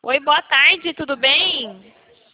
Oi, boa tarde, tudo bem?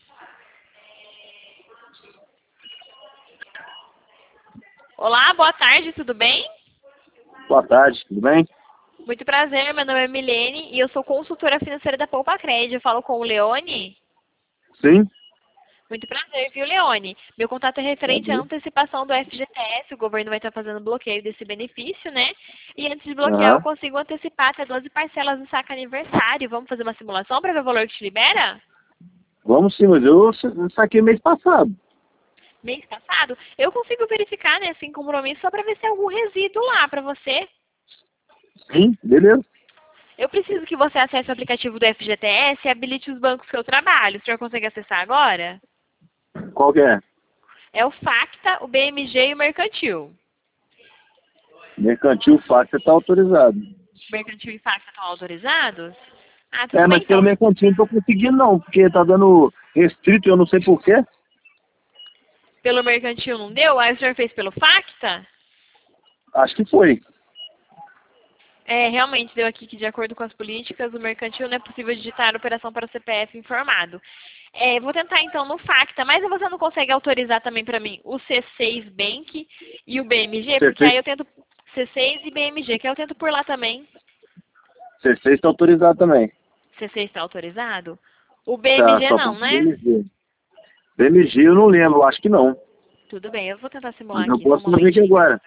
Olá, boa tarde, tudo bem? Boa tarde, tudo bem? Muito prazer, meu nome é Milene e eu sou consultora financeira da Poupa Crédito. Eu falo com o Leone. Sim? Muito prazer, viu, Leone? Meu contato é referente à Prazer. antecipação do FGTS. O governo vai estar fazendo bloqueio desse benefício, né? E antes de bloquear, eu Aham. consigo antecipar até 12 parcelas no saque aniversário. Vamos fazer uma simulação para ver o valor que te libera? Vamos sim, mas eu saquei mês passado. Mês passado, eu consigo verificar, né, sem compromisso, só para ver se tem algum resíduo lá para você. Sim, beleza. Eu preciso que você acesse o aplicativo do FGTS e habilite os bancos que eu trabalho. O senhor consegue acessar agora? Qual que é? É o Facta, o BMG e o Mercantil. Mercantil Facta está autorizado. Mercantil e Facta estão autorizados? Ah, tudo É, bem mas pelo então. mercantil não tô conseguindo não, porque tá dando restrito, eu não sei porquê. Pelo Mercantil não deu? Aí o senhor fez pelo Facta? Acho que foi. É, realmente deu aqui que, de acordo com as políticas, o Mercantil não é possível digitar a operação para o CPF informado. É, vou tentar então no Facta, mas você não consegue autorizar também para mim o C6 Bank e o BMG? Porque C6, aí eu tento C6 e BMG, que aí eu tento por lá também. C6 está autorizado também. C6 está autorizado? O Tá, BMG só não, falta o né? BMG. BMG eu não lembro, acho que não. Tudo bem, eu vou tentar simular Mas eu aqui, só um posso fazer aqui momentinho. agora.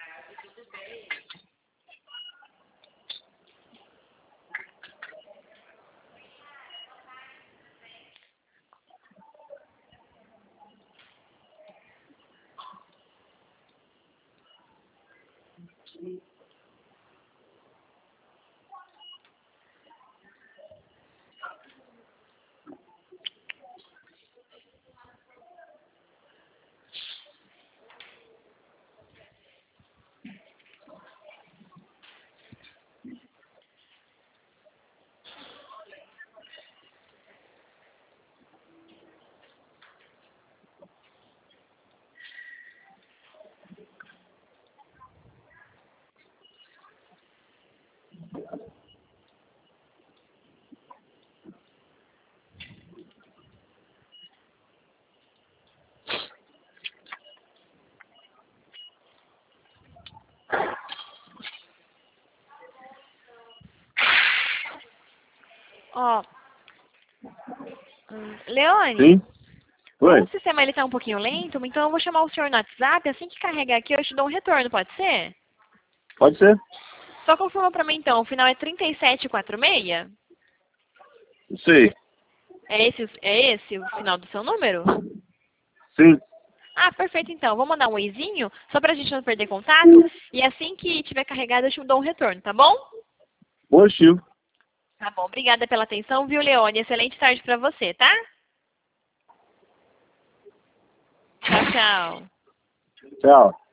Ó, Leone, Sim? o Oi? sistema ele tá um pouquinho lento, então eu vou chamar o senhor no WhatsApp, assim que carregar aqui eu te dou um retorno, pode ser? Pode ser? Só confirma pra mim então, o final é 3746? Sei. É esse o final do seu número? Sim. Ah, perfeito então. Vou mandar um oizinho, só pra gente não perder contato, e assim que tiver carregado eu te dou um retorno, tá bom? Positivo. Tá bom, obrigada pela atenção, viu, Leone? Excelente tarde pra você, tá? Tchau, tchau. Tchau.